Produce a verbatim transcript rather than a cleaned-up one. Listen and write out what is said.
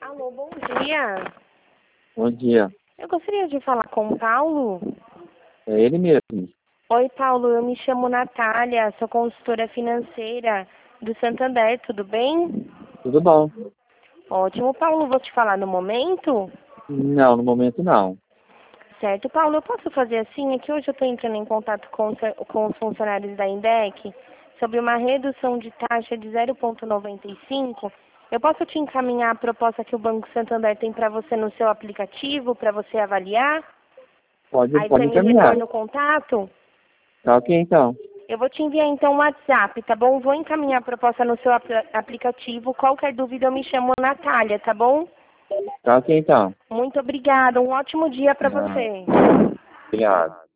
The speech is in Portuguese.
Alô, bom dia. Bom dia. Eu gostaria de falar com o Paulo. É ele mesmo. Oi, Paulo, eu me chamo Natália, sou consultora financeira do Santander, tudo bem? Tudo bom? Ótimo, Paulo, vou te falar no momento? Não, no momento não. Certo, Paulo, eu posso fazer assim? É que hoje eu estou entrando em contato com, os- com os funcionários da Indec sobre uma redução de taxa de zero vírgula noventa e cinco. Eu posso te encaminhar a proposta que o Banco Santander tem para você no seu aplicativo, para você avaliar? Pode, Aí pode você me encaminhar. retorna o contato? Tá ok, então. Eu vou te enviar então um WhatsApp, tá bom? Vou encaminhar a proposta no seu apl- aplicativo. Qualquer dúvida eu me chamo Natália, tá bom? Tá ok, então. Muito obrigada. Um ótimo dia para Ah, você. obrigado.